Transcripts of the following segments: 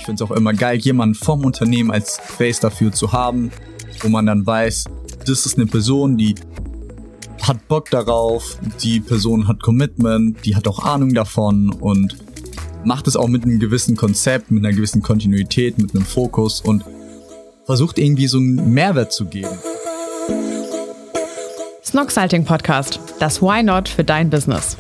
finde es auch immer geil, jemanden vom Unternehmen als Face dafür zu haben, wo man dann weiß, das ist eine Person, die hat Bock darauf, die Person hat Commitment, die hat auch Ahnung davon und macht es auch mit einem gewissen Konzept, mit einer gewissen Kontinuität, mit einem Fokus und versucht irgendwie so einen Mehrwert zu geben. Snoxalting Podcast, das Why Not für dein Business.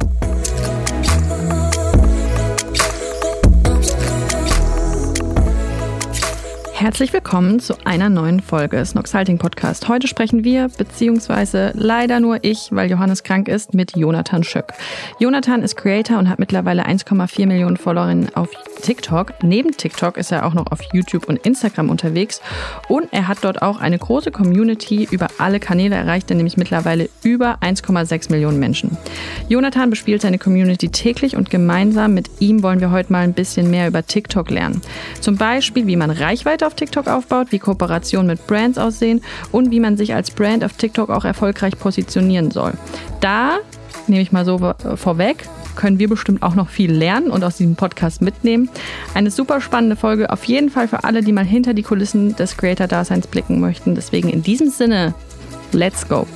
Herzlich willkommen zu einer neuen Folge Snoxalting Podcast. Heute sprechen wir, beziehungsweise leider nur ich, weil Johannes krank ist, mit Jonathan Schöck. Jonathan ist Creator und hat mittlerweile 1,4 Millionen Followerinnen auf TikTok. Neben TikTok ist er auch noch auf YouTube und Instagram unterwegs und er hat dort auch eine große Community über alle Kanäle erreicht, nämlich mittlerweile über 1,6 Millionen Menschen. Jonathan bespielt seine Community täglich und gemeinsam mit ihm wollen wir heute mal ein bisschen mehr über TikTok lernen. Zum Beispiel, wie man Reichweite auf TikTok aufbaut, wie Kooperationen mit Brands aussehen und wie man sich als Brand auf TikTok auch erfolgreich positionieren soll. Da, nehme ich mal so vorweg, können wir bestimmt auch noch viel lernen und aus diesem Podcast mitnehmen. Eine super spannende Folge, auf jeden Fall für alle, die mal hinter die Kulissen des Creator-Daseins blicken möchten. Deswegen in diesem Sinne, let's go!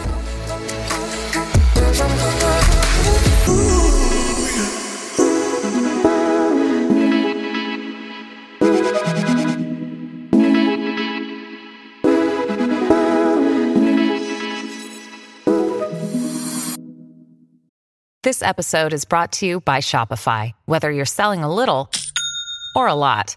This episode is brought to you by Shopify. Whether you're selling a little or a lot,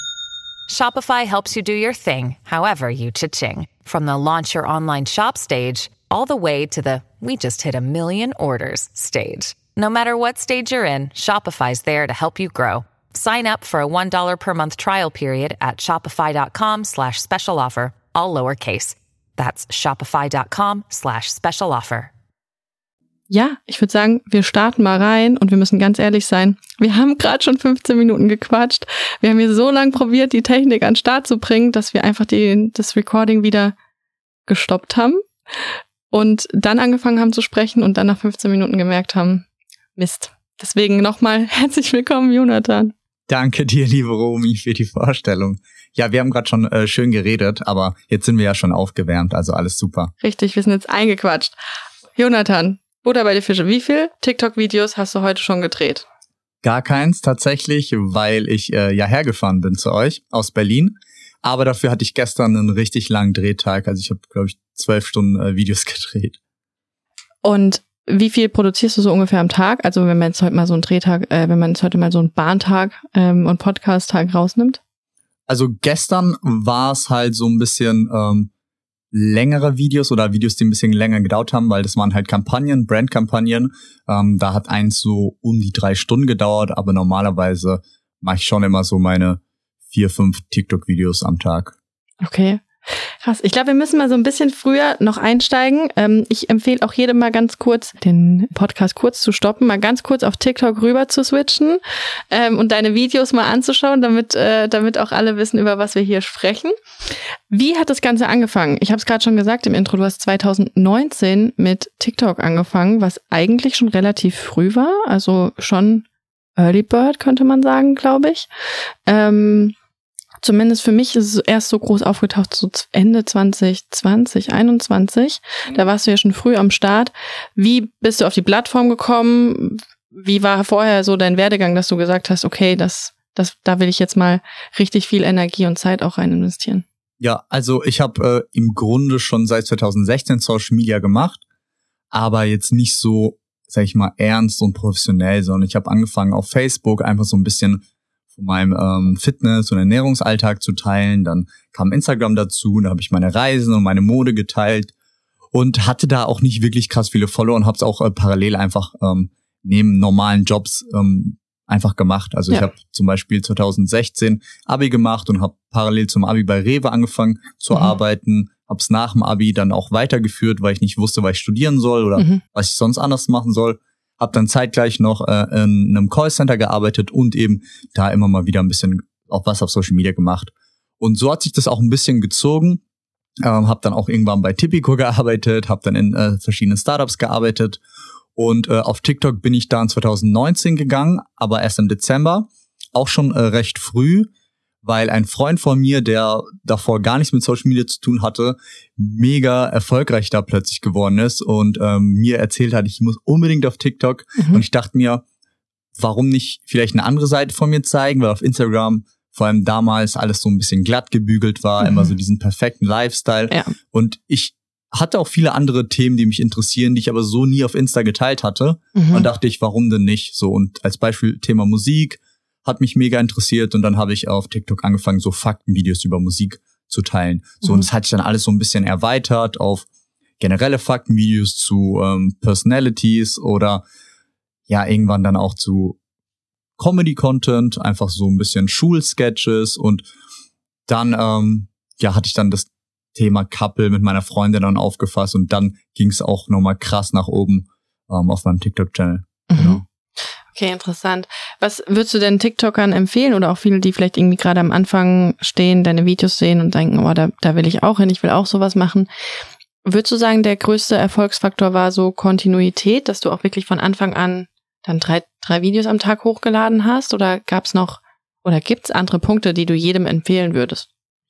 Shopify helps you do your thing, however you cha-ching. From the launch your online shop stage, all the way to the we just hit 1 million orders stage. No matter what stage you're in, Shopify's there to help you grow. Sign up for a $1 per month trial period at shopify.com/special offer, all lowercase. That's shopify.com/special offer. Ja, ich würde sagen, wir starten mal rein und wir müssen ganz ehrlich sein. Wir haben gerade schon 15 Minuten gequatscht. Wir haben hier so lange probiert, die Technik an den Start zu bringen, dass wir einfach das Recording wieder gestoppt haben und dann angefangen haben zu sprechen und dann nach 15 Minuten gemerkt haben, Mist. Deswegen nochmal herzlich willkommen, Jonathan. Danke dir, liebe Romy, für die Vorstellung. Ja, wir haben gerade schon schön geredet, aber jetzt sind wir ja schon aufgewärmt, also alles super. Richtig, wir sind jetzt eingequatscht. Jonathan, Butter bei die Fische. Wie viel TikTok-Videos hast du heute schon gedreht? Gar keins tatsächlich, weil ich hergefahren bin zu euch aus Berlin. Aber dafür hatte ich gestern einen richtig langen Drehtag. Also ich habe, glaube ich, 12 Stunden Videos gedreht. Und wie viel produzierst du so ungefähr am Tag? Also wenn man jetzt heute mal so einen Drehtag, wenn man jetzt heute mal so einen Bahntag und Podcast-Tag rausnimmt? Also gestern war es halt so ein bisschen längere Videos oder Videos, die ein bisschen länger gedauert haben, weil das waren halt Kampagnen, Brandkampagnen. Da hat eins so um die 3 Stunden gedauert, aber normalerweise mache ich schon immer so meine 4-5 TikTok-Videos am Tag. Okay, krass. Ich glaube, wir müssen mal so ein bisschen früher noch einsteigen. Ich empfehle auch jedem mal ganz kurz, den Podcast kurz zu stoppen, mal ganz kurz auf TikTok rüber zu switchen und deine Videos mal anzuschauen, damit auch alle wissen, über was wir hier sprechen. Wie hat das Ganze angefangen? Ich habe es gerade schon gesagt im Intro, du hast 2019 mit TikTok angefangen, was eigentlich schon relativ früh war, also schon Early Bird könnte man sagen, glaube ich. Zumindest für mich ist es erst so groß aufgetaucht, so Ende 2020, 21. Da warst du ja schon früh am Start. Wie bist du auf die Plattform gekommen? Wie war vorher so dein Werdegang, dass du gesagt hast, okay, da will ich jetzt mal richtig viel Energie und Zeit auch rein investieren? Ja, also ich habe im Grunde schon seit 2016 Social Media gemacht, aber jetzt nicht so, sag ich mal, ernst und professionell, sondern ich habe angefangen auf Facebook einfach so ein bisschen von meinem Fitness- und Ernährungsalltag zu teilen. Dann kam Instagram dazu, da habe ich meine Reisen und meine Mode geteilt und hatte da auch nicht wirklich krass viele Follower und habe es auch parallel einfach neben normalen Jobs einfach gemacht. Also ich habe zum Beispiel 2016 Abi gemacht und habe parallel zum Abi bei Rewe angefangen zu arbeiten, habe es nach dem Abi dann auch weitergeführt, weil ich nicht wusste, was ich studieren soll oder was ich sonst anders machen soll. Habe dann zeitgleich noch in einem Callcenter gearbeitet und eben da immer mal wieder ein bisschen auch was auf Social Media gemacht. Und so hat sich das auch ein bisschen gezogen. Habe dann auch irgendwann bei Tipico gearbeitet, habe dann in verschiedenen Startups gearbeitet. Und auf TikTok bin ich da in 2019 gegangen, aber erst im Dezember. auch schon recht früh, weil ein Freund von mir, der davor gar nichts mit Social Media zu tun hatte, mega erfolgreich da plötzlich geworden ist und mir erzählt hat, ich muss unbedingt auf TikTok. Und ich dachte mir, warum nicht vielleicht eine andere Seite von mir zeigen, weil auf Instagram vor allem damals alles so ein bisschen glatt gebügelt war, immer so diesen perfekten Lifestyle. Ja. Und ich hatte auch viele andere Themen, die mich interessieren, die ich aber so nie auf Insta geteilt hatte. Und dachte ich, warum denn nicht? So, und als Beispiel Thema Musik hat mich mega interessiert und dann habe ich auf TikTok angefangen, so Faktenvideos über Musik zu teilen. So, und das hat sich dann alles so ein bisschen erweitert auf generelle Faktenvideos zu Personalities oder ja, irgendwann dann auch zu Comedy-Content, einfach so ein bisschen Schulsketches und dann hatte ich dann das Thema Couple mit meiner Freundin dann aufgefasst und dann ging es auch nochmal krass nach oben auf meinem TikTok-Channel. Genau. Okay, interessant. Was würdest du denn TikTokern empfehlen oder auch viele, die vielleicht irgendwie gerade am Anfang stehen, deine Videos sehen und denken, oh, da will ich auch hin, ich will auch sowas machen. Würdest du sagen, der größte Erfolgsfaktor war so Kontinuität, dass du auch wirklich von Anfang an dann drei Videos am Tag hochgeladen hast oder gibt's andere Punkte, die du jedem empfehlen würdest?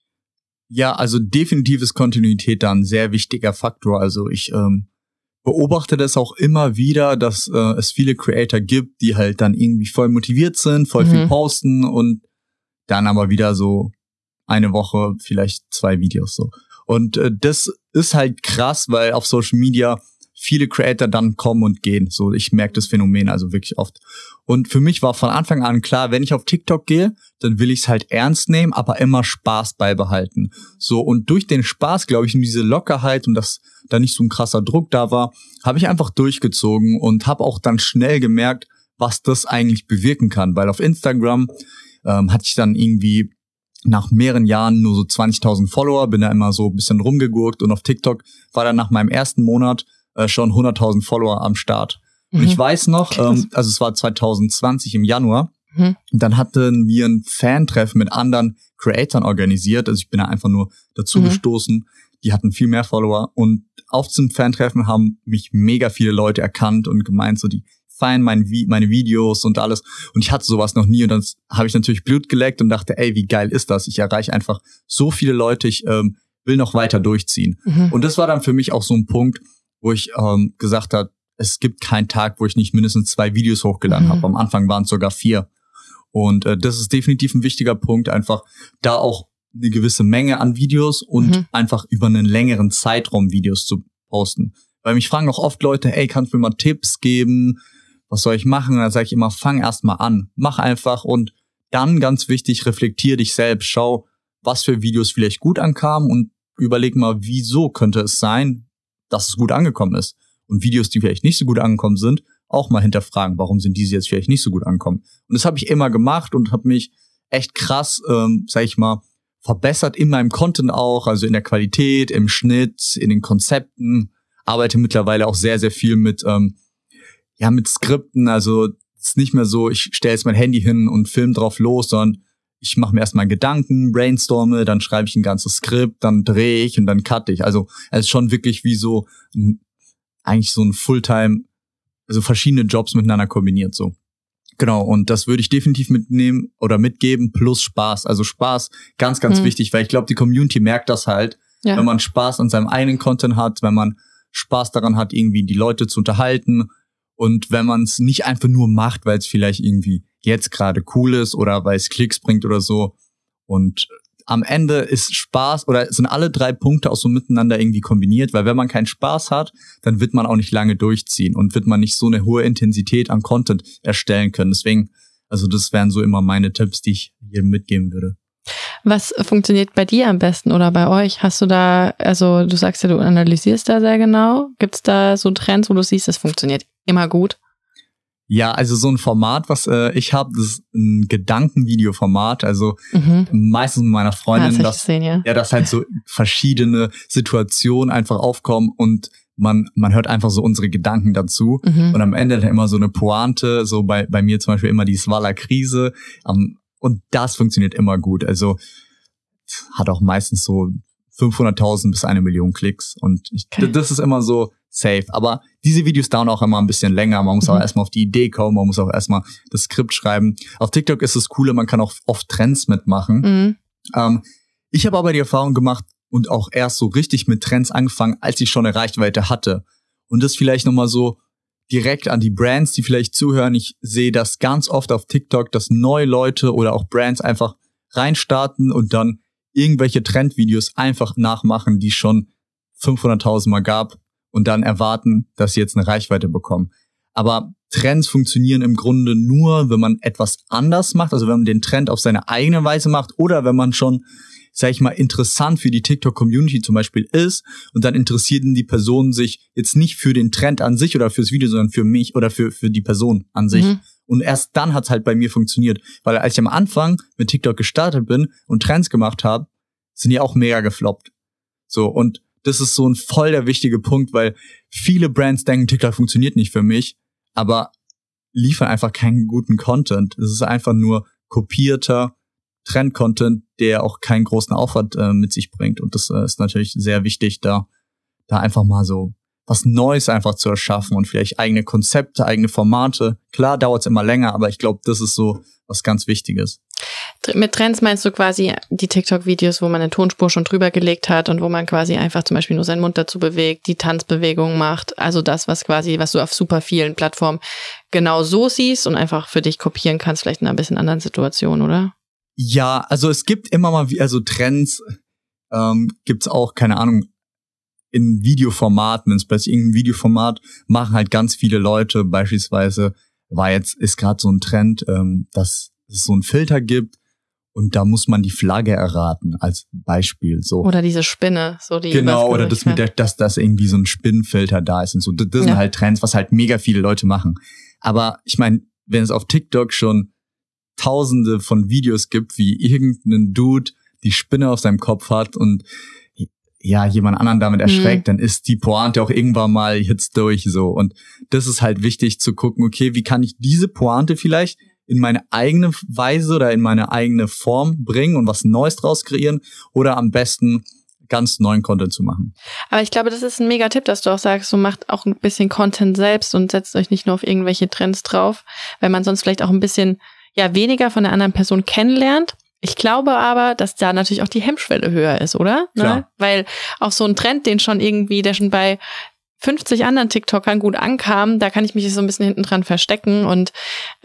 Ja, also definitiv ist Kontinuität da ein sehr wichtiger Faktor. Also ich beobachte das auch immer wieder, dass es viele Creator gibt, die halt dann irgendwie voll motiviert sind, voll viel posten und dann aber wieder so eine Woche vielleicht 2 Videos so. Und das ist halt krass, weil auf Social Media viele Creator dann kommen und gehen. So, ich merke das Phänomen also wirklich oft. Und für mich war von Anfang an klar, wenn ich auf TikTok gehe, dann will ich es halt ernst nehmen, aber immer Spaß beibehalten. So, und durch den Spaß, glaube ich, und diese Lockerheit und dass da nicht so ein krasser Druck da war, habe ich einfach durchgezogen und habe auch dann schnell gemerkt, was das eigentlich bewirken kann. Weil auf Instagram hatte ich dann irgendwie nach mehreren Jahren nur so 20.000 Follower, bin da immer so ein bisschen rumgegurkt und auf TikTok war dann nach meinem ersten Monat schon 100.000 Follower am Start. Und ich weiß noch, also es war 2020 im Januar, und dann hatten wir ein Fan-Treffen mit anderen Creatoren organisiert, also ich bin da einfach nur dazu gestoßen, die hatten viel mehr Follower und auf diesem Fan-Treffen haben mich mega viele Leute erkannt und gemeint, so die feiern meine Videos und alles und ich hatte sowas noch nie und dann habe ich natürlich Blut geleckt und dachte, ey, wie geil ist das? Ich erreiche einfach so viele Leute, ich will noch weiter durchziehen. Und das war dann für mich auch so ein Punkt, wo ich gesagt habe, es gibt keinen Tag, wo ich nicht mindestens 2 Videos hochgeladen habe. Am Anfang waren es sogar 4. Und das ist definitiv ein wichtiger Punkt, einfach da auch eine gewisse Menge an Videos und einfach über einen längeren Zeitraum Videos zu posten. Weil mich fragen auch oft Leute, ey, kannst du mir mal Tipps geben? Was soll ich machen? Und dann sage ich immer, fang erst mal an. Mach einfach und dann, ganz wichtig, reflektier dich selbst. Schau, was für Videos vielleicht gut ankamen und überleg mal, wieso könnte es sein, dass es gut angekommen ist. Und Videos, die vielleicht nicht so gut angekommen sind, auch mal hinterfragen, warum sind diese jetzt vielleicht nicht so gut angekommen. Und das habe ich immer gemacht und habe mich echt krass, sag ich mal, verbessert in meinem Content auch, also in der Qualität, im Schnitt, in den Konzepten. Arbeite mittlerweile auch sehr, sehr viel mit Skripten. Also es ist nicht mehr so, ich stelle jetzt mein Handy hin und film drauf los, sondern ich mache mir erstmal Gedanken, brainstorme, dann schreibe ich ein ganzes Skript, dann drehe ich und dann cutte ich. Also es ist schon wirklich wie so eigentlich so ein Fulltime, also verschiedene Jobs miteinander kombiniert so. Genau, und das würde ich definitiv mitnehmen oder mitgeben, plus Spaß. Also Spaß, ganz, ganz wichtig, weil ich glaube, die Community merkt das halt, wenn man Spaß an seinem eigenen Content hat, wenn man Spaß daran hat, irgendwie die Leute zu unterhalten und wenn man es nicht einfach nur macht, weil es vielleicht irgendwie jetzt gerade cool ist oder weil es Klicks bringt oder so. Und am Ende ist Spaß oder sind alle 3 Punkte auch so miteinander irgendwie kombiniert, weil wenn man keinen Spaß hat, dann wird man auch nicht lange durchziehen und wird man nicht so eine hohe Intensität an Content erstellen können. Deswegen, also das wären so immer meine Tipps, die ich jedem mitgeben würde. Was funktioniert bei dir am besten oder bei euch? Hast du da, also du sagst ja, du analysierst da sehr genau. Gibt es da so Trends, wo du siehst, das funktioniert immer gut? Ja, also so ein Format, was ich habe, das ist ein Gedankenvideo-Format, also meistens mit meiner Freundin, dass halt so verschiedene Situationen einfach aufkommen und man hört einfach so unsere Gedanken dazu und am Ende dann immer so eine Pointe, so bei mir zum Beispiel immer die Swala-Krise und das funktioniert immer gut, also hat auch meistens so 500.000 bis 1 Million Klicks und das ist immer so safe. Aber diese Videos dauern auch immer ein bisschen länger. Man muss auch erstmal auf die Idee kommen, man muss auch erstmal das Skript schreiben. Auf TikTok ist es cooler, man kann auch oft Trends mitmachen. Ich habe aber die Erfahrung gemacht und auch erst so richtig mit Trends angefangen, als ich schon eine Reichweite hatte. Und das vielleicht nochmal so direkt an die Brands, die vielleicht zuhören. Ich sehe das ganz oft auf TikTok, dass neue Leute oder auch Brands einfach reinstarten und dann irgendwelche Trendvideos einfach nachmachen, die schon 500.000 Mal gab und dann erwarten, dass sie jetzt eine Reichweite bekommen. Aber Trends funktionieren im Grunde nur, wenn man etwas anders macht, also wenn man den Trend auf seine eigene Weise macht oder wenn man schon, sag ich mal, interessant für die TikTok-Community zum Beispiel ist und dann interessierten die Personen sich jetzt nicht für den Trend an sich oder fürs Video, sondern für mich oder für die Person an sich. Und erst dann hat's halt bei mir funktioniert. Weil als ich am Anfang mit TikTok gestartet bin und Trends gemacht habe, sind die auch mega gefloppt. So, und das ist so ein voll der wichtige Punkt, weil viele Brands denken, TikTok funktioniert nicht für mich, aber liefern einfach keinen guten Content. Es ist einfach nur kopierter Trend-Content, der auch keinen großen Aufwand mit sich bringt. Und das ist natürlich sehr wichtig, da einfach mal so was Neues einfach zu erschaffen und vielleicht eigene Konzepte, eigene Formate. Klar dauert es immer länger, aber ich glaube, das ist so was ganz Wichtiges. Mit Trends meinst du quasi die TikTok-Videos, wo man eine Tonspur schon drüber gelegt hat und wo man quasi einfach zum Beispiel nur seinen Mund dazu bewegt, die Tanzbewegungen macht, also das, was du auf super vielen Plattformen genau so siehst und einfach für dich kopieren kannst, vielleicht in einer bisschen anderen Situation, oder? Ja, also es gibt immer mal, also Trends gibt's auch, keine Ahnung, in Videoformaten, wenn es plötzlich irgendein Videoformat machen halt ganz viele Leute, beispielsweise ist gerade so ein Trend, dass es so einen Filter gibt und da muss man die Flagge erraten, als Beispiel, so. Oder diese Spinne, so die. Genau, oder das dass irgendwie so ein Spinnenfilter da ist und so. Das sind halt Trends, was halt mega viele Leute machen. Aber ich meine, wenn es auf TikTok schon Tausende von Videos gibt, wie irgendein Dude die Spinne auf seinem Kopf hat und ja, jemand anderen damit erschreckt, dann ist die Pointe auch irgendwann mal jetzt durch, so. Und das ist halt wichtig zu gucken, okay, wie kann ich diese Pointe vielleicht in meine eigene Weise oder in meine eigene Form bringen und was Neues draus kreieren oder am besten ganz neuen Content zu machen. Aber ich glaube, das ist ein mega Tipp, dass du auch sagst, so macht auch ein bisschen Content selbst und setzt euch nicht nur auf irgendwelche Trends drauf, weil man sonst vielleicht auch ein bisschen weniger von der anderen Person kennenlernt. Ich glaube aber, dass da natürlich auch die Hemmschwelle höher ist, oder? Klar. Ne? Weil auch so ein Trend, der schon bei 50 anderen TikTokern gut ankam, da kann ich mich so ein bisschen hinten dran verstecken und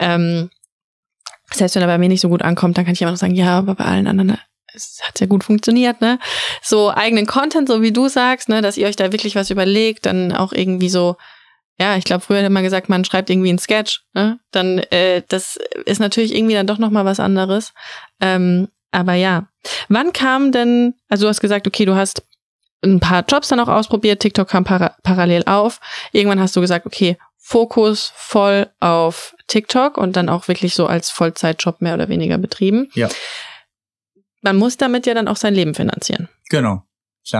selbst wenn er bei mir nicht so gut ankommt, dann kann ich immer noch sagen, ja, aber bei allen anderen es hat sehr gut funktioniert, ne? So eigenen Content, so wie du sagst, ne, dass ihr euch da wirklich was überlegt, dann auch irgendwie so, ja, ich glaube, früher hat man gesagt, man schreibt irgendwie einen Sketch, ne? Dann, das ist natürlich irgendwie dann doch nochmal was anderes. Aber ja. Wann kam denn, also du hast gesagt, okay, du hast ein paar Jobs dann auch ausprobiert, TikTok kam parallel auf. Irgendwann hast du gesagt, okay, Fokus voll auf TikTok und dann auch wirklich so als Vollzeitjob mehr oder weniger betrieben. Ja. Man muss damit ja dann auch sein Leben finanzieren. Genau, klar.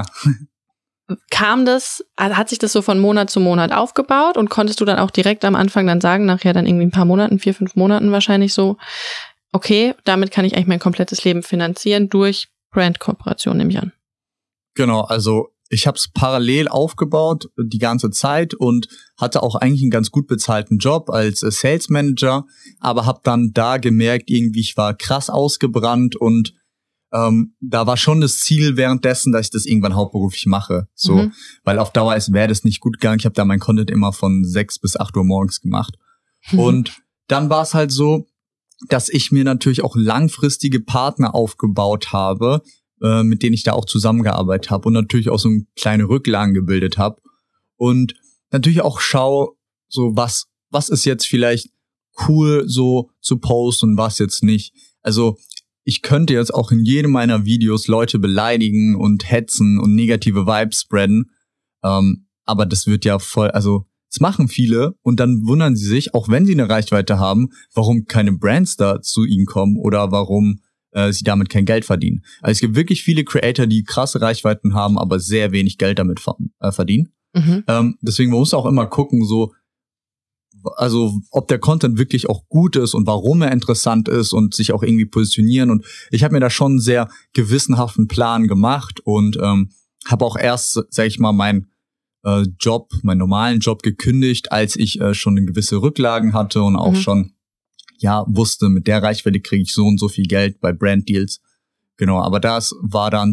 Hat sich das so von Monat zu Monat aufgebaut und konntest du dann auch direkt am Anfang dann sagen, nachher dann irgendwie ein paar Monaten, 4-5 Monaten wahrscheinlich so, okay, damit kann ich eigentlich mein komplettes Leben finanzieren durch Brand-Kooperation, nehme ich an. Genau, also ich habe es parallel aufgebaut die ganze Zeit und hatte auch eigentlich einen ganz gut bezahlten Job als Sales Manager, aber habe dann da gemerkt, irgendwie ich war krass ausgebrannt und da war schon das Ziel währenddessen, dass ich das irgendwann hauptberuflich mache, so, weil auf Dauer wäre das nicht gut gegangen. Ich habe da mein Content immer von 6 bis 8 Uhr morgens gemacht und dann war es halt so, dass ich mir natürlich auch langfristige Partner aufgebaut habe, mit denen ich da auch zusammengearbeitet habe und natürlich auch so kleine Rücklagen gebildet habe und natürlich auch schaue, so was ist jetzt vielleicht cool so zu posten und was jetzt nicht. Also ich könnte jetzt auch in jedem meiner Videos Leute beleidigen und hetzen und negative Vibes spreaden, aber das wird ja voll, also das machen viele und dann wundern sie sich, auch wenn sie eine Reichweite haben, warum keine Brands da zu ihnen kommen oder warum sie damit kein Geld verdienen. Also es gibt wirklich viele Creator, die krasse Reichweiten haben, aber sehr wenig Geld damit verdienen. Deswegen man muss auch immer gucken, so, also ob der Content wirklich auch gut ist und warum er interessant ist und sich auch irgendwie positionieren. Und ich habe mir da schon einen sehr gewissenhaften Plan gemacht und habe auch erst, sag ich mal, mein meinen normalen Job gekündigt, als ich schon gewisse Rücklagen hatte und auch schon wusste, mit der Reichweite kriege ich so und so viel Geld bei Branddeals. Genau, aber das war dann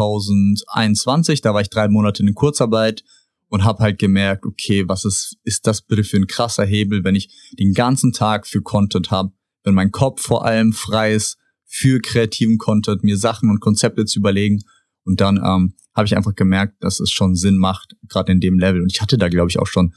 2021, da war ich 3 Monate in Kurzarbeit und habe halt gemerkt, okay, was ist das bitte für ein krasser Hebel, wenn ich den ganzen Tag für Content habe, wenn mein Kopf vor allem frei ist für kreativen Content, mir Sachen und Konzepte zu überlegen. Und dann habe ich einfach gemerkt, dass es schon Sinn macht, gerade in dem Level. Und ich hatte da, glaube ich, auch schon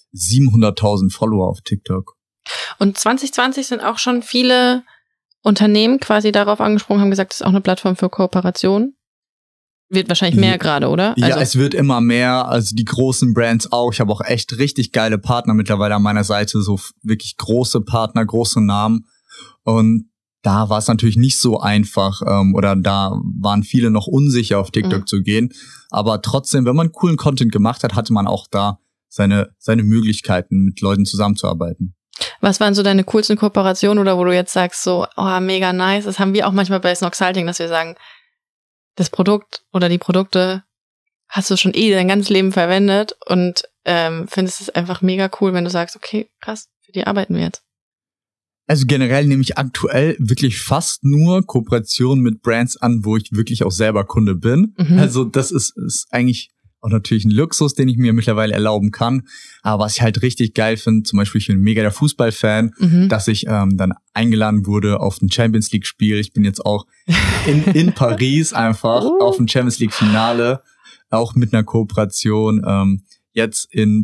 700.000 Follower auf TikTok. Und 2020 sind auch schon viele Unternehmen quasi darauf angesprungen, haben gesagt, das ist auch eine Plattform für Kooperation. Wird wahrscheinlich mehr gerade, oder? Ja, es wird immer mehr, also die großen Brands auch. Ich habe auch echt richtig geile Partner mittlerweile an meiner Seite, so wirklich große Partner, große Namen. Und da war es natürlich nicht so einfach oder da waren viele noch unsicher, auf TikTok zu gehen. Aber trotzdem, wenn man coolen Content gemacht hat, hatte man auch da seine Möglichkeiten, mit Leuten zusammenzuarbeiten. Was waren so deine coolsten Kooperationen oder wo du jetzt sagst so, oh, mega nice. Das haben wir auch manchmal bei Snoxalting, dass wir sagen, das Produkt oder die Produkte hast du schon dein ganzes Leben verwendet und findest es einfach mega cool, wenn du sagst, okay, krass, für die arbeiten wir jetzt. Also generell nehme ich aktuell wirklich fast nur Kooperationen mit Brands an, wo ich wirklich auch selber Kunde bin. Also das ist eigentlich auch natürlich ein Luxus, den ich mir mittlerweile erlauben kann. Aber was ich halt richtig geil finde, zum Beispiel ich bin mega der Fußballfan, dass ich dann eingeladen wurde auf ein Champions League Spiel. Ich bin jetzt auch in Paris einfach auf dem Champions League Finale, auch mit einer Kooperation. Jetzt in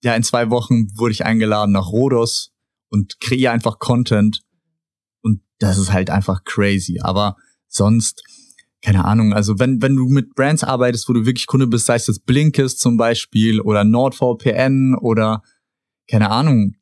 2 Wochen wurde ich eingeladen nach Rhodos und kreiere einfach Content. Und das ist halt einfach crazy. Aber sonst, keine Ahnung, also wenn du mit Brands arbeitest, wo du wirklich Kunde bist, sei es jetzt Blinkist zum Beispiel oder NordVPN oder, keine Ahnung,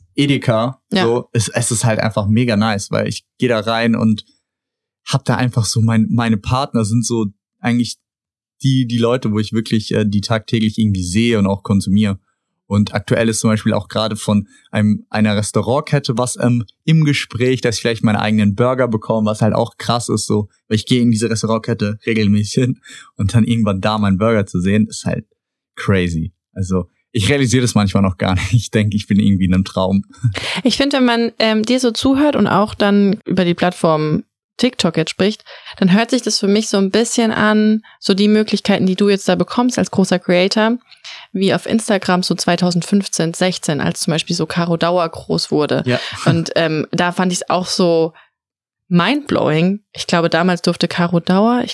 Edeka, so, es ist halt einfach mega nice, weil ich gehe da rein und hab da einfach so, meine Partner sind so eigentlich die Leute, wo ich wirklich die tagtäglich irgendwie sehe und auch konsumiere. Und aktuell ist zum Beispiel auch gerade von einer Restaurantkette was im Gespräch, dass ich vielleicht meinen eigenen Burger bekomme, was halt auch krass ist, so, weil ich gehe in diese Restaurantkette regelmäßig hin und dann irgendwann da meinen Burger zu sehen, ist halt crazy. Also ich realisiere das manchmal noch gar nicht. Ich denke, ich bin irgendwie in einem Traum. Ich finde, wenn man dir so zuhört und auch dann über die Plattform TikTok jetzt spricht, dann hört sich das für mich so ein bisschen an, so die Möglichkeiten, die du jetzt da bekommst als großer Creator, wie auf Instagram so 2015, 16, als zum Beispiel so Caro Dauer groß wurde. Ja. Und da fand ich es auch so mindblowing. Ich glaube, damals durfte Caro Dauer,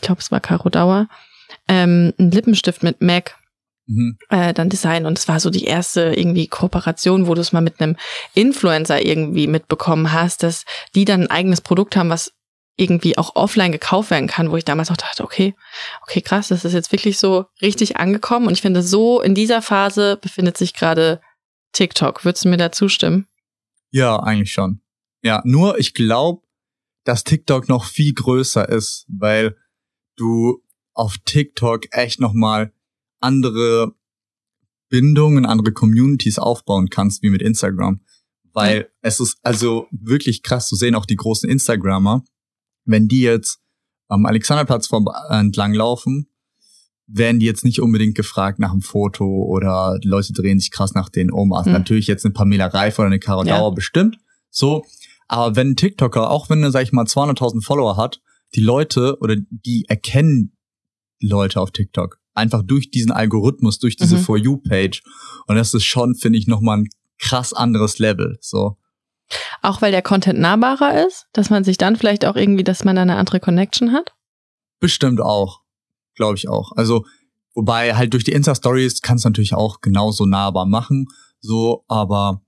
einen Lippenstift mit MAC dann designen. Und es war so die erste irgendwie Kooperation, wo du es mal mit einem Influencer irgendwie mitbekommen hast, dass die dann ein eigenes Produkt haben, was irgendwie auch offline gekauft werden kann, wo ich damals auch dachte, okay, krass, das ist jetzt wirklich so richtig angekommen. Und ich finde, so in dieser Phase befindet sich gerade TikTok. Würdest du mir da zustimmen? Ja, eigentlich schon. Ja, nur ich glaube, dass TikTok noch viel größer ist, weil du auf TikTok echt nochmal andere Bindungen, andere Communities aufbauen kannst, wie mit Instagram. Weil es ist also wirklich krass zu sehen, auch die großen Instagrammer, wenn die jetzt am Alexanderplatz entlang laufen, werden die jetzt nicht unbedingt gefragt nach einem Foto oder die Leute drehen sich krass nach denen um. Also natürlich jetzt eine Pamela Reif oder eine Caro Dauer bestimmt. So. Aber wenn ein TikToker, auch wenn er, sag ich mal, 200.000 Follower hat, die Leute oder die erkennen Leute auf TikTok einfach durch diesen Algorithmus, durch diese For You-Page. Und das ist schon, finde ich, nochmal ein krass anderes Level. So. Auch weil der Content nahbarer ist, dass man sich dann vielleicht auch irgendwie, dass man da eine andere Connection hat? Bestimmt auch, glaube ich auch. Also, wobei halt durch die Insta-Stories kannst du natürlich auch genauso nahbar machen, so, aber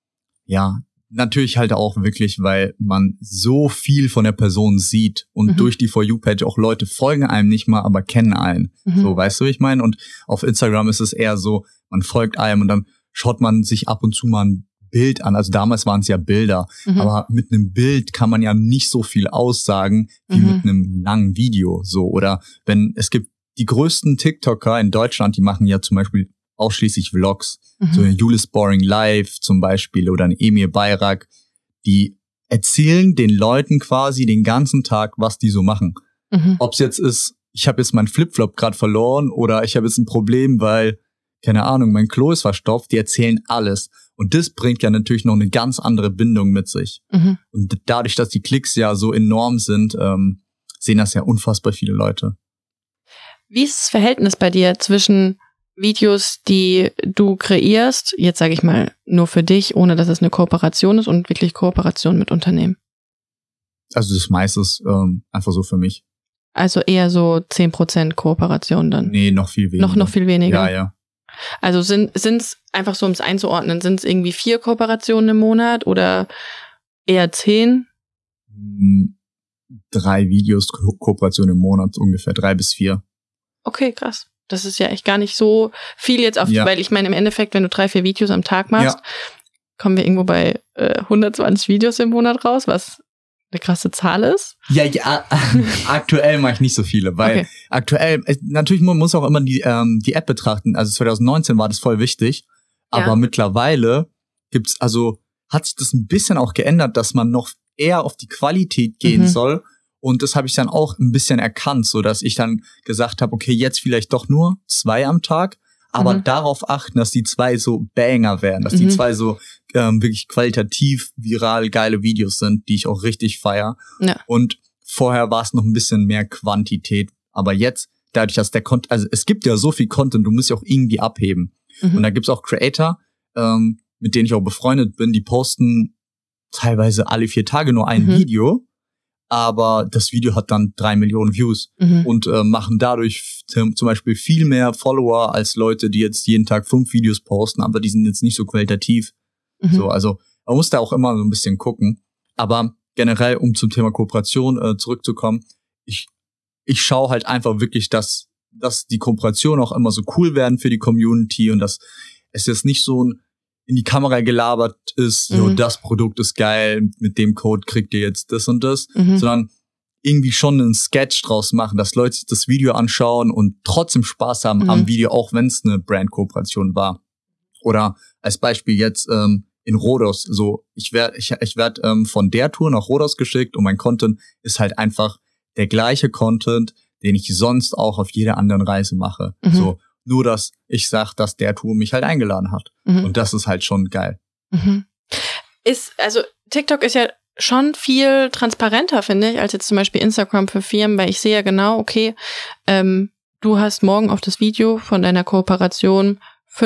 ja, natürlich halt auch wirklich, weil man so viel von der Person sieht und durch die For You-Page auch Leute folgen einem nicht mal, aber kennen einen. So, weißt du, wie ich meine? Und auf Instagram ist es eher so, man folgt einem und dann schaut man sich ab und zu mal ein Bild an. Also damals waren es ja Bilder, aber mit einem Bild kann man ja nicht so viel aussagen wie mit einem langen Video. So, oder wenn es gibt die größten TikToker in Deutschland, die machen ja zum Beispiel ausschließlich Vlogs. So ein Julis Boring Live zum Beispiel oder ein Emir Bayrak. Die erzählen den Leuten quasi den ganzen Tag, was die so machen. Ob es jetzt ist, ich habe jetzt meinen Flipflop gerade verloren oder ich habe jetzt ein Problem, weil, keine Ahnung, mein Klo ist verstopft, die erzählen alles. Und das bringt ja natürlich noch eine ganz andere Bindung mit sich. Und dadurch, dass die Klicks ja so enorm sind, sehen das ja unfassbar viele Leute. Wie ist das Verhältnis bei dir zwischen Videos, die du kreierst, jetzt sage ich mal nur für dich, ohne dass es eine Kooperation ist, und wirklich Kooperation mit Unternehmen? Also das meiste ist einfach so für mich. Also eher so 10% Kooperation dann? Nee, noch viel weniger. Noch viel weniger? Ja. Also sind es einfach so, um es einzuordnen, sind es irgendwie 4 Kooperationen im Monat oder eher 10? 3 Videos Kooperation im Monat, ungefähr 3 bis 4. Okay, krass. Das ist ja echt gar nicht so viel jetzt weil ich meine, im Endeffekt, wenn du 3, 4 Videos am Tag machst, kommen wir irgendwo bei 120 Videos im Monat raus, was eine krasse Zahl ist. Ja, aktuell mache ich nicht so viele, weil aktuell, natürlich man muss auch immer die App betrachten. Also 2019 war das voll wichtig, aber mittlerweile hat sich das ein bisschen auch geändert, dass man noch eher auf die Qualität gehen soll. Und das habe ich dann auch ein bisschen erkannt, so dass ich dann gesagt habe, okay, jetzt vielleicht doch nur 2 am Tag, aber darauf achten, dass die 2 so Banger werden, dass die 2 so wirklich qualitativ viral geile Videos sind, die ich auch richtig feier. Ja. Und vorher war es noch ein bisschen mehr Quantität, aber jetzt, dadurch, dass der Content, also es gibt ja so viel Content, du musst ja auch irgendwie abheben. Und da gibt's auch Creator, mit denen ich auch befreundet bin, die posten teilweise alle 4 Tage nur ein Video, aber das Video hat dann 3 Millionen Views und machen dadurch zum Beispiel viel mehr Follower als Leute, die jetzt jeden Tag 5 Videos posten, aber die sind jetzt nicht so qualitativ. So, also man muss da auch immer so ein bisschen gucken. Aber generell, um zum Thema Kooperation zurückzukommen, ich schaue halt einfach wirklich, dass die Kooperationen auch immer so cool werden für die Community und dass es jetzt nicht so in die Kamera gelabert ist, so das Produkt ist geil, mit dem Code kriegt ihr jetzt das und das, sondern irgendwie schon einen Sketch draus machen, dass Leute sich das Video anschauen und trotzdem Spaß haben am Video, auch wenn es eine Brand-Kooperation war. Oder als Beispiel jetzt in Rhodos, so ich werd von der Tour nach Rhodos geschickt und mein Content ist halt einfach der gleiche Content, den ich sonst auch auf jeder anderen Reise mache. So, nur dass ich sag, dass der Tour mich halt eingeladen hat. Und das ist halt schon geil. Also TikTok ist ja schon viel transparenter, finde ich, als jetzt zum Beispiel Instagram für Firmen, weil ich sehe ja genau, okay, du hast morgen auf das Video von deiner Kooperation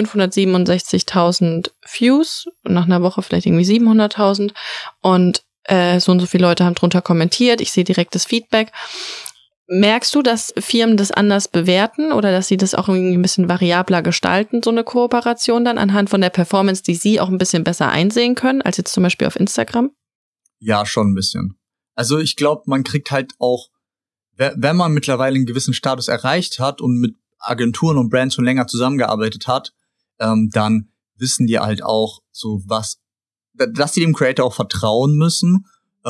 567.000 Views und nach einer Woche vielleicht irgendwie 700.000 und so und so viele Leute haben drunter kommentiert, ich sehe direkt das Feedback. Merkst du, dass Firmen das anders bewerten oder dass sie das auch irgendwie ein bisschen variabler gestalten, so eine Kooperation dann anhand von der Performance, die sie auch ein bisschen besser einsehen können, als jetzt zum Beispiel auf Instagram? Ja, schon ein bisschen. Also ich glaube, man kriegt halt auch, wenn man mittlerweile einen gewissen Status erreicht hat und mit Agenturen und Brands schon länger zusammengearbeitet hat, dann wissen die halt auch so dass die dem Creator auch vertrauen müssen,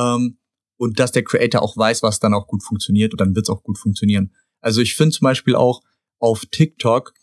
und dass der Creator auch weiß, was dann auch gut funktioniert und dann wird's auch gut funktionieren. Also ich finde zum Beispiel auch auf TikTok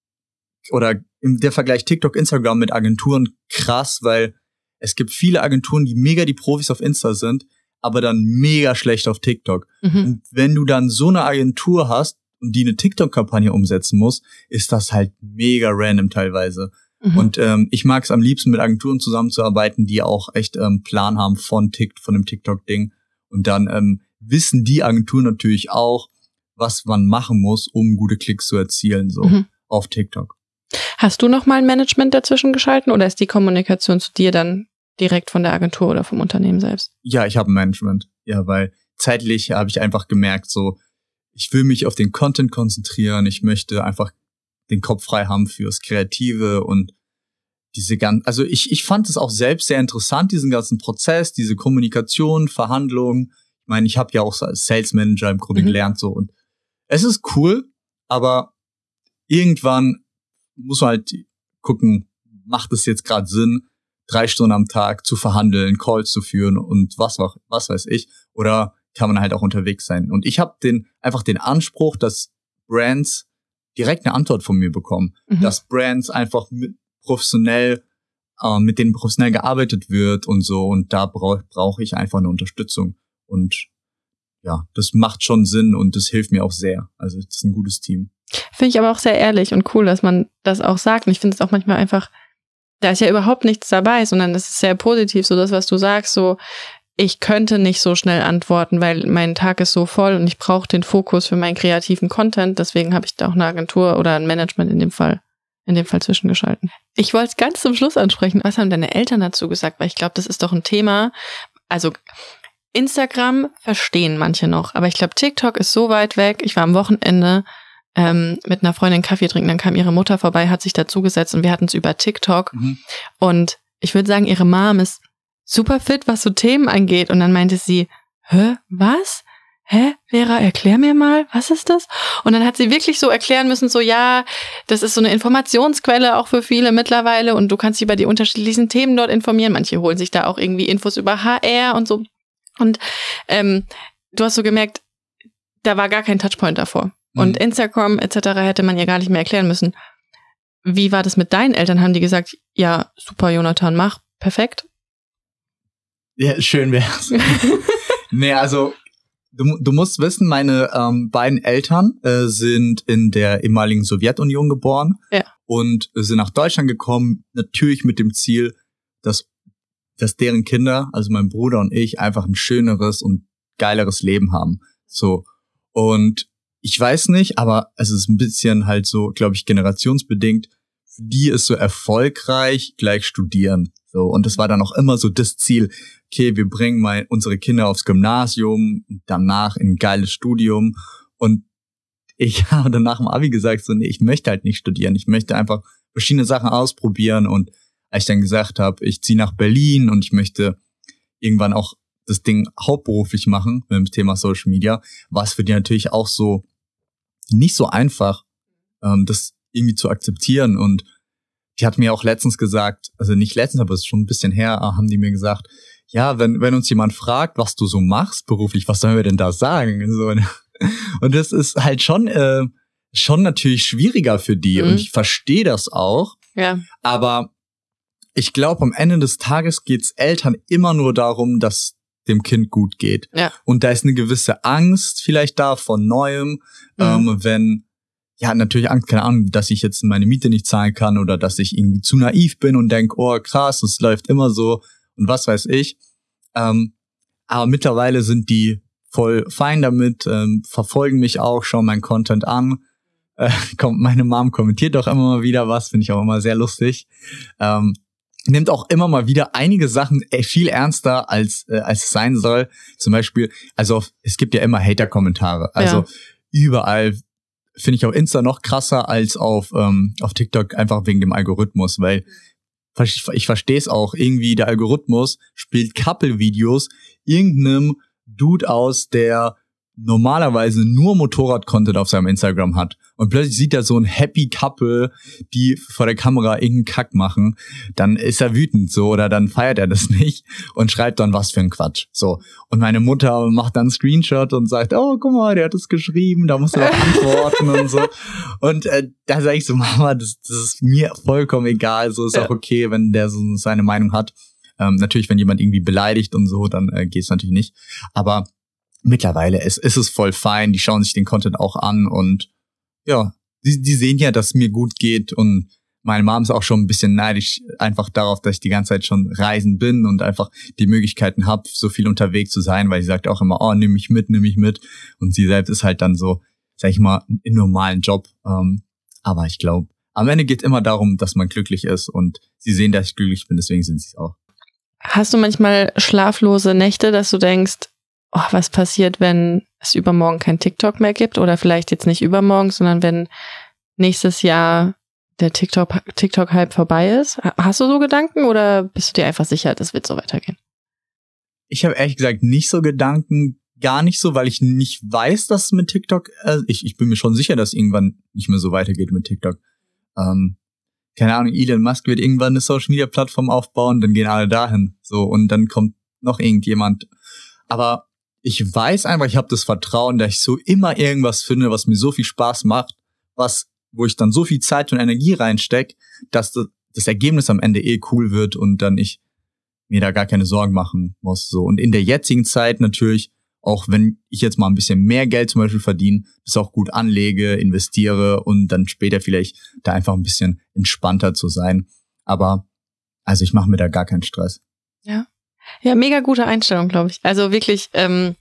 oder der Vergleich TikTok, Instagram mit Agenturen krass, weil es gibt viele Agenturen, die mega die Profis auf Insta sind, aber dann mega schlecht auf TikTok. Und wenn du dann so eine Agentur hast und die eine TikTok-Kampagne umsetzen muss, ist das halt mega random teilweise. Und ich mag es am liebsten, mit Agenturen zusammenzuarbeiten, die auch echt Plan haben von dem TikTok-Ding. Und dann wissen die Agenturen natürlich auch, was man machen muss, um gute Klicks zu erzielen, so auf TikTok. Hast du noch mal ein Management dazwischen geschalten oder ist die Kommunikation zu dir dann direkt von der Agentur oder vom Unternehmen selbst? Ja, ich habe ein Management. Ja, weil zeitlich habe ich einfach gemerkt, so ich will mich auf den Content konzentrieren, ich möchte einfach den Kopf frei haben fürs Kreative und also ich fand es auch selbst sehr interessant, diesen ganzen Prozess, diese Kommunikation, Verhandlungen. Ich meine, ich habe ja auch als Sales Manager im Grunde gelernt so und es ist cool, aber irgendwann muss man halt gucken, macht es jetzt gerade Sinn, 3 Stunden am Tag zu verhandeln, Calls zu führen und was weiß ich, oder kann man halt auch unterwegs sein. Und ich habe einfach den Anspruch, dass Brands direkt eine Antwort von mir bekommen, dass Brands einfach mit denen professionell gearbeitet wird und so. Und da brauche ich einfach eine Unterstützung. Und ja, das macht schon Sinn und das hilft mir auch sehr. Also das ist ein gutes Team. Finde ich aber auch sehr ehrlich und cool, dass man das auch sagt. Und ich finde es auch manchmal einfach, da ist ja überhaupt nichts dabei, sondern es ist sehr positiv, so das, was du sagst, so ich könnte nicht so schnell antworten, weil mein Tag ist so voll und ich brauche den Fokus für meinen kreativen Content. Deswegen habe ich da auch eine Agentur oder ein Management in dem Fall zwischengeschalten. Ich wollte es ganz zum Schluss ansprechen. Was haben deine Eltern dazu gesagt? Weil ich glaube, das ist doch ein Thema. Also Instagram verstehen manche noch, aber ich glaube, TikTok ist so weit weg. Ich war am Wochenende mit einer Freundin Kaffee trinken, dann kam ihre Mutter vorbei, hat sich dazugesetzt und wir hatten es über TikTok. Und ich würde sagen, ihre Mom ist super fit, was so Themen angeht. Und dann meinte sie, was? Vera, erklär mir mal, was ist das? Und dann hat sie wirklich so erklären müssen, so ja, das ist so eine Informationsquelle auch für viele mittlerweile und du kannst dich über die unterschiedlichsten Themen dort informieren. Manche holen sich da auch irgendwie Infos über HR und so. Und du hast so gemerkt, da war gar kein Touchpoint davor. Und Instagram etc. hätte man ihr gar nicht mehr erklären müssen. Wie war das mit deinen Eltern? Haben die gesagt, ja, super, Jonathan, mach, perfekt? Ja, schön wär's. Nee, also du musst wissen, meine beiden Eltern sind in der ehemaligen Sowjetunion geboren und sind nach Deutschland gekommen, natürlich mit dem Ziel, dass deren Kinder, also mein Bruder und ich, einfach ein schöneres und geileres Leben haben. So. Und ich weiß nicht, aber es ist ein bisschen halt so, glaube ich, generationsbedingt. Für die ist so erfolgreich gleich studieren. So. Und das war dann auch immer so das Ziel. Okay, wir bringen mal unsere Kinder aufs Gymnasium, danach in ein geiles Studium. Und ich habe dann nach dem Abi gesagt, so, nee, ich möchte halt nicht studieren. Ich möchte einfach verschiedene Sachen ausprobieren. Und als ich dann gesagt habe, ich ziehe nach Berlin und ich möchte irgendwann auch das Ding hauptberuflich machen mit dem Thema Social Media, war es für die natürlich auch so nicht so einfach, das irgendwie zu akzeptieren. Und die hat mir auch letztens gesagt, also nicht letztens, aber es ist schon ein bisschen her, haben die mir gesagt, ja, wenn uns jemand fragt, was du so machst beruflich, was sollen wir denn da sagen? So. Und das ist halt schon natürlich schwieriger für die. Und ich verstehe das auch. Ja. Aber ich glaube, am Ende des Tages geht's Eltern immer nur darum, dass dem Kind gut geht. Ja. Und da ist eine gewisse Angst vielleicht da von Neuem, wenn, ja, natürlich Angst, keine Ahnung, dass ich jetzt meine Miete nicht zahlen kann oder dass ich irgendwie zu naiv bin und denke, oh krass, es läuft immer so und was weiß ich. Aber mittlerweile sind die voll fein damit, verfolgen mich auch, schauen meinen Content an. Meine Mom kommentiert auch immer mal wieder was, finde ich auch immer sehr lustig. Nimmt auch immer mal wieder einige Sachen viel ernster, als es sein soll. Zum Beispiel, also es gibt ja immer Hater-Kommentare. Also überall finde ich auf Insta noch krasser als auf TikTok, einfach wegen dem Algorithmus, weil ich verstehe es auch, irgendwie der Algorithmus spielt Couple-Videos irgendeinem Dude aus, der normalerweise nur Motorrad-Content auf seinem Instagram hat. Und plötzlich sieht er so ein Happy Couple, die vor der Kamera irgendeinen Kack machen. Dann ist er wütend so oder dann feiert er das nicht und schreibt dann, was für ein Quatsch. So. Und meine Mutter macht dann einen Screenshot und sagt, oh, guck mal, der hat es geschrieben, da musst du doch antworten und so. Und da sage ich so, Mama, das ist mir vollkommen egal. So ist auch okay, wenn der so seine Meinung hat. Natürlich, wenn jemand irgendwie beleidigt und so, dann geht es natürlich nicht. Aber mittlerweile ist es voll fein, die schauen sich den Content auch an und ja, die sehen ja, dass es mir gut geht und meine Mom ist auch schon ein bisschen neidisch einfach darauf, dass ich die ganze Zeit schon reisen bin und einfach die Möglichkeiten habe, so viel unterwegs zu sein, weil sie sagt auch immer, oh, nimm mich mit und sie selbst ist halt dann so, sag ich mal, im normalen Job, aber ich glaube, am Ende geht es immer darum, dass man glücklich ist und sie sehen, dass ich glücklich bin, deswegen sind sie es auch. Hast du manchmal schlaflose Nächte, dass du denkst, oh, was passiert, wenn es übermorgen kein TikTok mehr gibt? Oder vielleicht jetzt nicht übermorgen, sondern wenn nächstes Jahr der TikTok-Hype vorbei ist? Hast du so Gedanken oder bist du dir einfach sicher, das wird so weitergehen? Ich habe ehrlich gesagt nicht so Gedanken, gar nicht so, weil ich nicht weiß, dass mit TikTok, ich bin mir schon sicher, dass irgendwann nicht mehr so weitergeht mit TikTok. Keine Ahnung, Elon Musk wird irgendwann eine Social-Media-Plattform aufbauen, dann gehen alle dahin. So, und dann kommt noch irgendjemand. Aber ich weiß einfach, ich habe das Vertrauen, dass ich so immer irgendwas finde, was mir so viel Spaß macht, wo ich dann so viel Zeit und Energie reinstecke, dass das Ergebnis am Ende cool wird und dann ich mir da gar keine Sorgen machen muss. So. Und in der jetzigen Zeit natürlich, auch wenn ich jetzt mal ein bisschen mehr Geld zum Beispiel verdiene, das auch gut anlege, investiere und dann später vielleicht da einfach ein bisschen entspannter zu sein. Aber also ich mache mir da gar keinen Stress. Ja, mega gute Einstellung, glaube ich. Also wirklich,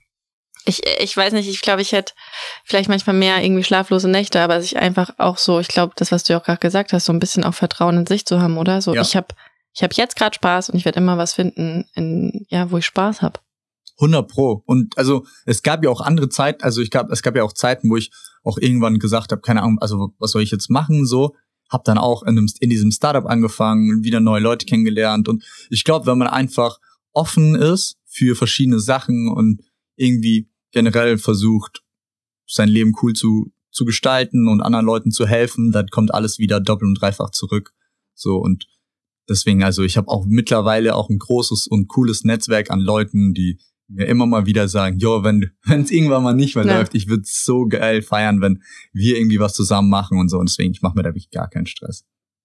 ich weiß nicht, ich glaube, ich hätte vielleicht manchmal mehr irgendwie schlaflose Nächte, aber sich einfach auch so, ich glaube, das, was du auch gerade gesagt hast, so ein bisschen auch Vertrauen in sich zu haben, oder? So, ich hab jetzt gerade Spaß und ich werde immer was finden, wo ich Spaß habe. 100%. Und also es gab ja auch andere Zeiten, es gab ja auch Zeiten, wo ich auch irgendwann gesagt habe, keine Ahnung, also was soll ich jetzt machen, so. Hab dann auch in diesem Startup angefangen, wieder neue Leute kennengelernt. Und ich glaube, wenn man einfach offen ist für verschiedene Sachen und irgendwie generell versucht, sein Leben cool zu gestalten und anderen Leuten zu helfen, dann kommt alles wieder doppelt und dreifach zurück. So, und deswegen, also ich habe auch mittlerweile auch ein großes und cooles Netzwerk an Leuten, die mir immer mal wieder sagen, jo, wenn es irgendwann mal nicht mehr läuft, ich würde so geil feiern, wenn wir irgendwie was zusammen machen und so. Und deswegen, ich mache mir da wirklich gar keinen Stress.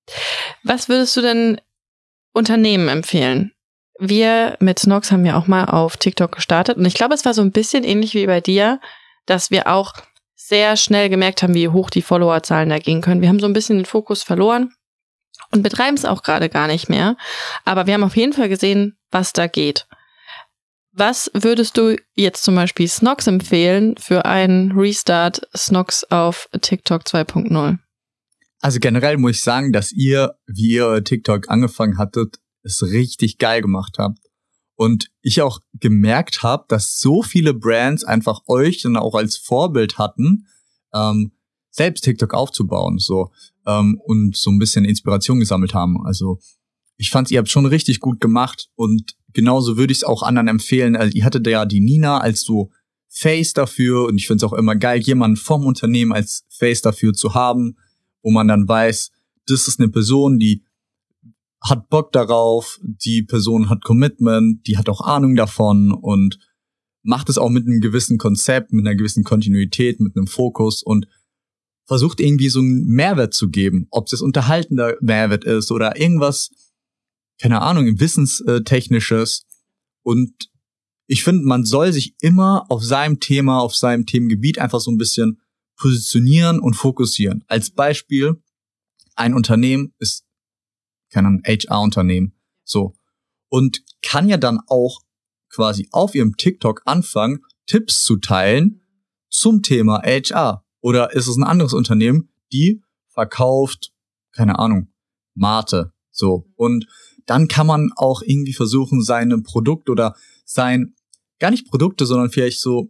Was würdest du denn Unternehmen empfehlen? Wir mit Snox haben ja auch mal auf TikTok gestartet und ich glaube, es war so ein bisschen ähnlich wie bei dir, dass wir auch sehr schnell gemerkt haben, wie hoch die Followerzahlen da gehen können. Wir haben so ein bisschen den Fokus verloren und betreiben es auch gerade gar nicht mehr. Aber wir haben auf jeden Fall gesehen, was da geht. Was würdest du jetzt zum Beispiel Snox empfehlen für einen Restart Snox auf TikTok 2.0? Also generell muss ich sagen, dass ihr, wie ihr TikTok angefangen hattet, es richtig geil gemacht habt. Und ich auch gemerkt habe, dass so viele Brands einfach euch dann auch als Vorbild hatten, selbst TikTok aufzubauen, so, und so ein bisschen Inspiration gesammelt haben. Also ich fand, ihr habt schon richtig gut gemacht und genauso würde ich es auch anderen empfehlen. Also ihr hattet ja die Nina als so Face dafür und ich finde es auch immer geil, jemanden vom Unternehmen als Face dafür zu haben, wo man dann weiß, das ist eine Person, die hat Bock darauf, die Person hat Commitment, die hat auch Ahnung davon und macht es auch mit einem gewissen Konzept, mit einer gewissen Kontinuität, mit einem Fokus und versucht irgendwie so einen Mehrwert zu geben. Ob es jetzt unterhaltender Mehrwert ist oder irgendwas, keine Ahnung, Wissenstechnisches. Und ich finde, man soll sich immer auf seinem Thema, auf seinem Themengebiet einfach so ein bisschen positionieren und fokussieren. Als Beispiel, ein Unternehmen ist, keine Ahnung, HR-Unternehmen, so. Und kann ja dann auch quasi auf ihrem TikTok anfangen, Tipps zu teilen zum Thema HR. Oder ist es ein anderes Unternehmen, die verkauft, keine Ahnung, Mate, so. Und dann kann man auch irgendwie versuchen, seine Produkte oder gar nicht Produkte, sondern vielleicht so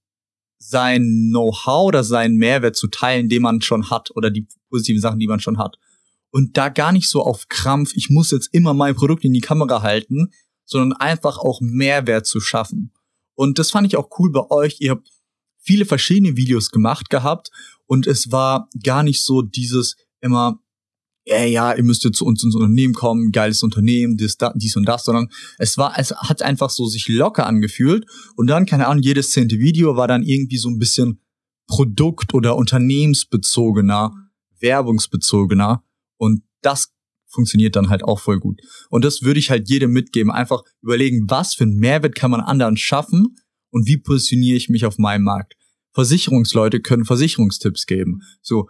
sein Know-how oder seinen Mehrwert zu teilen, den man schon hat oder die positiven Sachen, die man schon hat. Und da gar nicht so auf Krampf, ich muss jetzt immer mein Produkt in die Kamera halten, sondern einfach auch Mehrwert zu schaffen. Und das fand ich auch cool bei euch. Ihr habt viele verschiedene Videos gemacht gehabt und es war gar nicht so dieses immer, ja, ihr müsst jetzt zu uns ins Unternehmen kommen, geiles Unternehmen, dies und das, sondern es hat einfach so sich locker angefühlt und dann, keine Ahnung, jedes 10. Video war dann irgendwie so ein bisschen Produkt- oder unternehmensbezogener, werbungsbezogener und das funktioniert dann halt auch voll gut. Und das würde ich halt jedem mitgeben, einfach überlegen, was für einen Mehrwert kann man anderen schaffen und wie positioniere ich mich auf meinem Markt. Versicherungsleute können Versicherungstipps geben, so,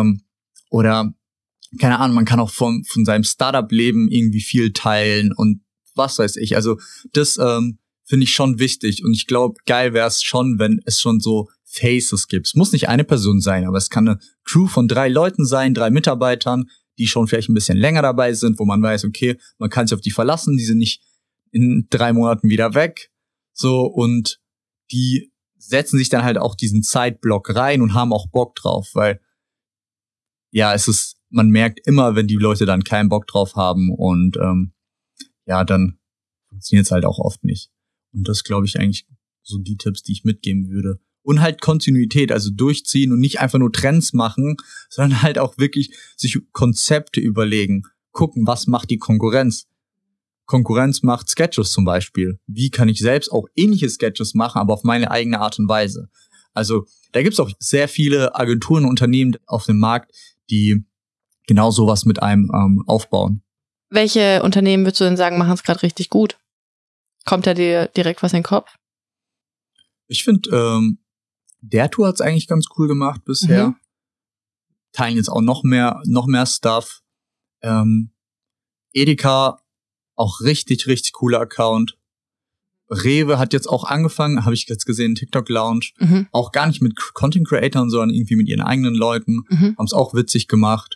oder keine Ahnung, man kann auch von seinem Startup-Leben irgendwie viel teilen und was weiß ich. Also das finde ich schon wichtig und ich glaube, geil wäre es schon, wenn es schon so Faces gibt. Es muss nicht eine Person sein, aber es kann eine Crew von 3 Leuten sein, 3 Mitarbeitern, die schon vielleicht ein bisschen länger dabei sind, wo man weiß, okay, man kann sich auf die verlassen, die sind nicht in 3 Monaten wieder weg. So, und die setzen sich dann halt auch diesen Zeitblock rein und haben auch Bock drauf, weil ja, man merkt immer, wenn die Leute dann keinen Bock drauf haben und dann funktioniert es halt auch oft nicht. Und das glaube ich eigentlich so die Tipps, die ich mitgeben würde. Und halt Kontinuität, also durchziehen und nicht einfach nur Trends machen, sondern halt auch wirklich sich Konzepte überlegen, gucken, was macht die Konkurrenz. Konkurrenz macht Sketches zum Beispiel. Wie kann ich selbst auch ähnliche Sketches machen, aber auf meine eigene Art und Weise? Also da gibt's auch sehr viele Agenturen und Unternehmen auf dem Markt, die genau sowas mit einem aufbauen. Welche Unternehmen würdest du denn sagen, machen es gerade richtig gut? Kommt da dir direkt was in den Kopf? Ich finde, der Tour hat's eigentlich ganz cool gemacht bisher. Teilen jetzt auch noch mehr Stuff. Edeka, auch richtig, richtig cooler Account. Rewe hat jetzt auch angefangen, habe ich jetzt gesehen, TikTok Lounge. Auch gar nicht mit Content Creatoren, sondern irgendwie mit ihren eigenen Leuten. Haben es auch witzig gemacht.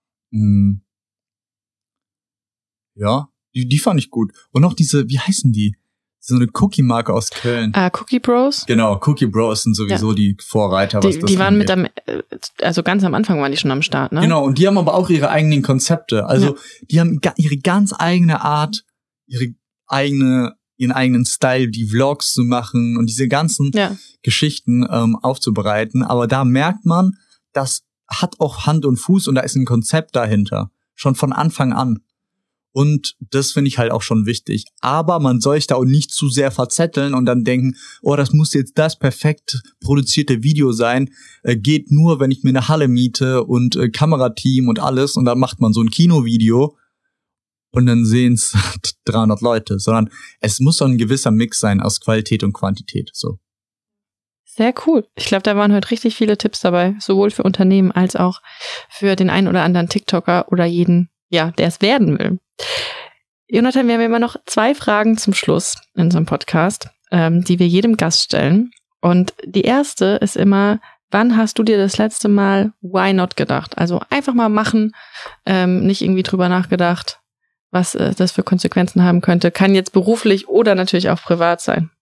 Ja, die fand ich gut. Und noch diese, wie heißen die? So eine Cookie-Marke aus Köln. Cookie Bros? Genau, Cookie Bros sind sowieso die Vorreiter. Was die waren also ganz am Anfang waren die schon am Start, ne? Genau, und die haben aber auch ihre eigenen Konzepte. Also die haben ihre ganz eigene Art, ihren eigenen Style, die Vlogs zu machen und diese ganzen Geschichten aufzubereiten. Aber da merkt man, das hat auch Hand und Fuß und da ist ein Konzept dahinter. Schon von Anfang an. Und das finde ich halt auch schon wichtig. Aber man soll sich da auch nicht zu sehr verzetteln und dann denken, oh, das muss jetzt das perfekt produzierte Video sein. Geht nur, wenn ich mir eine Halle miete und Kamerateam und alles. Und dann macht man so ein Kinovideo und dann sehen es 300 Leute. Sondern es muss so ein gewisser Mix sein aus Qualität und Quantität. So. Sehr cool. Ich glaube, da waren heute richtig viele Tipps dabei. Sowohl für Unternehmen als auch für den einen oder anderen TikToker oder jeden, der es werden will. Jonathan, wir haben immer noch 2 Fragen zum Schluss in unserem Podcast, die wir jedem Gast stellen. Und die erste ist immer, wann hast du dir das letzte Mal Why Not gedacht? Also einfach mal machen, nicht irgendwie drüber nachgedacht, was das für Konsequenzen haben könnte. Kann jetzt beruflich oder natürlich auch privat sein.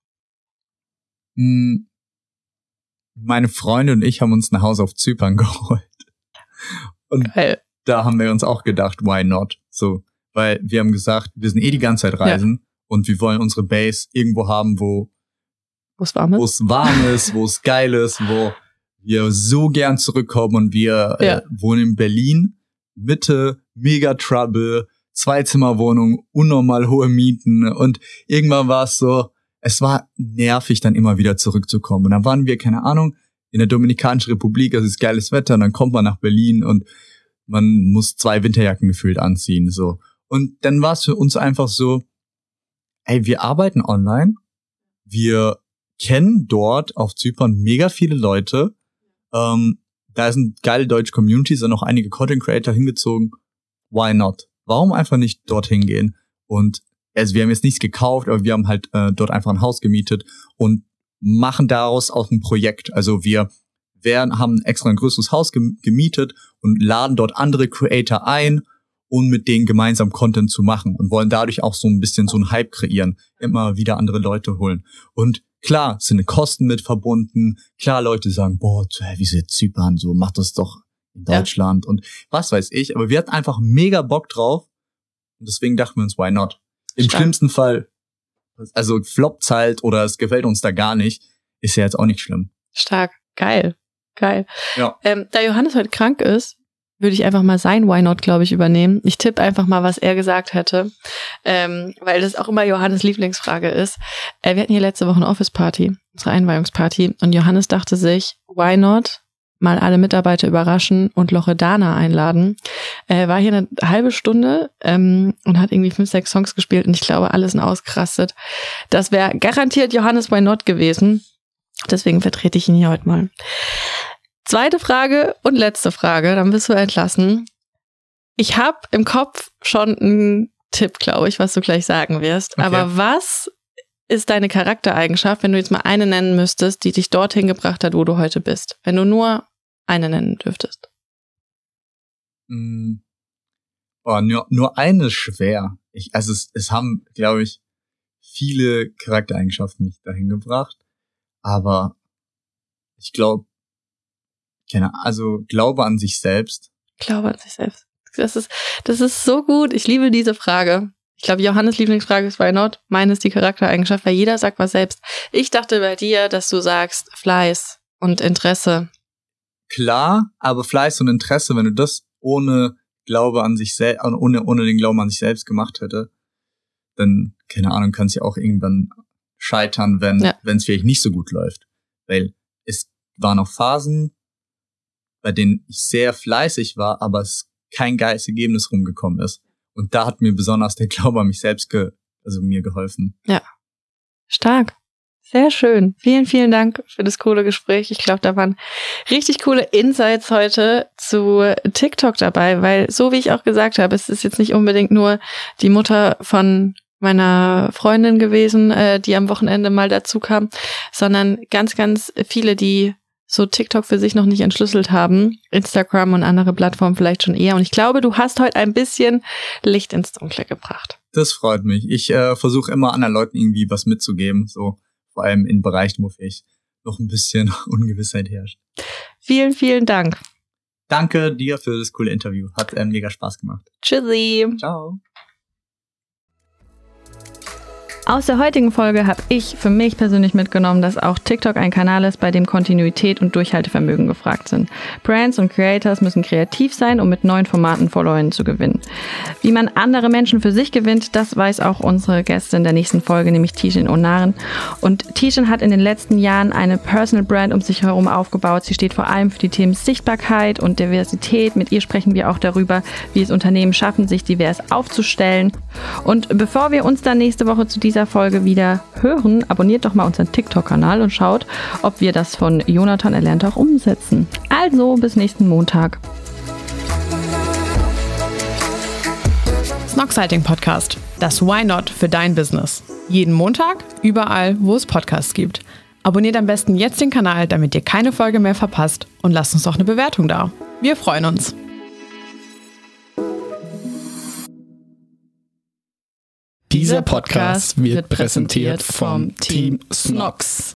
Meine Freunde und ich haben uns ein Haus auf Zypern geholt. Und geil. Da haben wir uns auch gedacht, why not? So. Weil wir haben gesagt, wir sind die ganze Zeit reisen und wir wollen unsere Base irgendwo haben, wo es warm ist, wo es geil ist, wo wir so gern zurückkommen und wir wohnen in Berlin, Mitte, mega Trouble, 2-Zimmer-Wohnung, unnormal hohe Mieten und irgendwann war es so, es war nervig, dann immer wieder zurückzukommen. Und dann waren wir, keine Ahnung, in der Dominikanischen Republik, es ist geiles Wetter und dann kommt man nach Berlin und man muss 2 Winterjacken gefühlt anziehen, so. Und dann war es für uns einfach so, wir arbeiten online, wir kennen dort auf Zypern mega viele Leute, da ist eine geile deutsche Community, sind auch einige Content Creator hingezogen, why not? Warum einfach nicht dorthin gehen? Und also wir haben jetzt nichts gekauft, aber wir haben halt dort einfach ein Haus gemietet und machen daraus auch ein Projekt. Also wir haben extra ein größeres Haus gemietet und laden dort andere Creator ein, um mit denen gemeinsam Content zu machen und wollen dadurch auch so ein bisschen so einen Hype kreieren, immer wieder andere Leute holen. Und klar, sind Kosten mit verbunden. Klar, Leute sagen, boah, wieso jetzt Zypern, so macht das doch in Deutschland und was weiß ich. Aber wir hatten einfach mega Bock drauf und deswegen dachten wir uns, why not? Im schlimmsten Fall, also floppt's halt oder es gefällt uns da gar nicht, ist ja jetzt auch nicht schlimm. Stark, geil. Ja. Da Johannes heute krank ist, würde ich einfach mal sein Why Not, glaube ich, übernehmen. Ich tippe einfach mal, was er gesagt hätte, weil das auch immer Johannes Lieblingsfrage ist. Wir hatten hier letzte Woche eine Office-Party, unsere Einweihungsparty, und Johannes dachte sich, why not mal alle Mitarbeiter überraschen und Loredana einladen. War hier eine halbe Stunde und hat irgendwie 5, 6 Songs gespielt und ich glaube, alle sind ausgerastet. Das wäre garantiert Johannes Why Not gewesen. Deswegen vertrete ich ihn hier heute mal. Zweite Frage und letzte Frage, dann bist du entlassen. Ich habe im Kopf schon einen Tipp, glaube ich, was du gleich sagen wirst. Okay. Aber was ist deine Charaktereigenschaft, wenn du jetzt mal eine nennen müsstest, die dich dorthin gebracht hat, wo du heute bist? Wenn du nur eine nennen dürftest. Nur eine ist schwer. Es haben, glaube ich, viele Charaktereigenschaften mich dahin gebracht. Aber ich glaube, Glaube an sich selbst. Glaube an sich selbst. Das ist so gut. Ich liebe diese Frage. Ich glaube, Johannes' Lieblingsfrage ist why not? Meine ist die Charaktereigenschaft, weil jeder sagt was selbst. Ich dachte bei dir, dass du sagst Fleiß und Interesse. Klar, aber Fleiß und Interesse, wenn du das ohne Glaube an sich selbst, ohne den Glauben an sich selbst gemacht hätte, dann, keine Ahnung, kann es ja auch irgendwann scheitern, wenn es vielleicht nicht so gut läuft. Weil es waren auch Phasen, bei denen ich sehr fleißig war, aber es kein geiles Ergebnis rumgekommen ist. Und da hat mir besonders der Glaube an mich selbst mir geholfen. Ja, stark. Sehr schön. Vielen, vielen Dank für das coole Gespräch. Ich glaube, da waren richtig coole Insights heute zu TikTok dabei, weil so wie ich auch gesagt habe, es ist jetzt nicht unbedingt nur die Mutter von meiner Freundin gewesen, die am Wochenende mal dazu kam, sondern ganz, ganz viele, die so TikTok für sich noch nicht entschlüsselt haben. Instagram und andere Plattformen vielleicht schon eher. Und ich glaube, du hast heute ein bisschen Licht ins Dunkle gebracht. Das freut mich. Ich versuche immer anderen Leuten irgendwie was mitzugeben, so vor allem in Bereichen, wo vielleicht noch ein bisschen Ungewissheit herrscht. Vielen, vielen Dank. Danke dir für das coole Interview. Hat mega Spaß gemacht. Tschüssi. Ciao. Aus der heutigen Folge habe ich für mich persönlich mitgenommen, dass auch TikTok ein Kanal ist, bei dem Kontinuität und Durchhaltevermögen gefragt sind. Brands und Creators müssen kreativ sein, um mit neuen Formaten Followerinnen zu gewinnen. Wie man andere Menschen für sich gewinnt, das weiß auch unsere Gästin der nächsten Folge, nämlich Tishin Onaran. Und Tishin hat in den letzten Jahren eine Personal Brand um sich herum aufgebaut. Sie steht vor allem für die Themen Sichtbarkeit und Diversität. Mit ihr sprechen wir auch darüber, wie es Unternehmen schaffen, sich divers aufzustellen. Und bevor wir uns dann nächste Woche zu dieser Folge wieder hören, abonniert doch mal unseren TikTok-Kanal und schaut, ob wir das von Jonathan Erlernte auch umsetzen. Also, bis nächsten Montag. Snoxhalting Podcast. Das Why Not für dein Business. Jeden Montag, überall, wo es Podcasts gibt. Abonniert am besten jetzt den Kanal, damit ihr keine Folge mehr verpasst und lasst uns auch eine Bewertung da. Wir freuen uns. Dieser Podcast wird präsentiert vom Team Snox.